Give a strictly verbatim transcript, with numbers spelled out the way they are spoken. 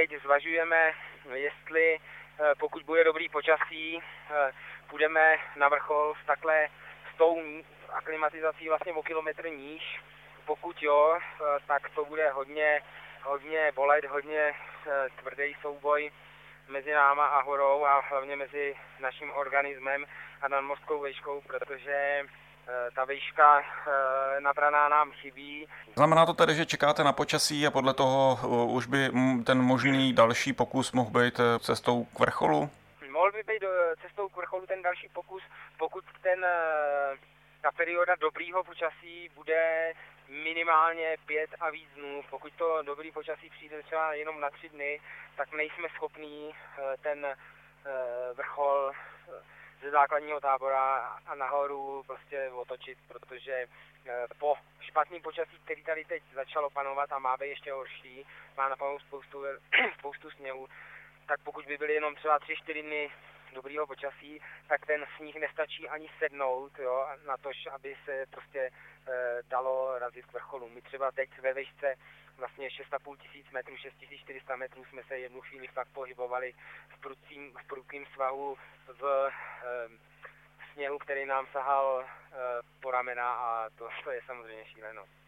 teď zvažujeme, jestli pokud bude dobrý počasí, půjdeme na vrchol s takhle s tou aklimatizací vlastně o kilometr níž. Pokud jo, tak to bude hodně, hodně bolet, hodně tvrdý souboj mezi náma a horou a hlavně mezi naším organismem a nadmořskou výškou, protože ta výška nabraná nám chybí. Znamená to tedy, že čekáte na počasí a podle toho už by ten možný další pokus mohl být cestou k vrcholu? Mohl by být cestou k vrcholu ten další pokus, pokud ten, ta perioda dobrýho počasí bude minimálně pět a víc dnů. Pokud to dobrý počasí přijde třeba jenom na tři dny, tak nejsme schopní ten vrchol ze základního tábora a nahoru prostě otočit, protože po špatném počasí, který tady teď začalo panovat a má být ještě horší, má napanout spoustu, spoustu sněhu, tak pokud by byly jenom třeba tři čtyři dny dobrýho počasí, tak ten sníh nestačí ani sednout, jo, na to, aby se prostě e, dalo razit k vrcholu. My třeba teď ve výšce vlastně šest a půl tisíc metrů, šest tisíc čtyři sta metrů jsme se jednu chvíli fakt pohybovali v prudkým, v prudkým svahu v e, sněhu, který nám sahal e, po ramena a to, to je samozřejmě šílenost.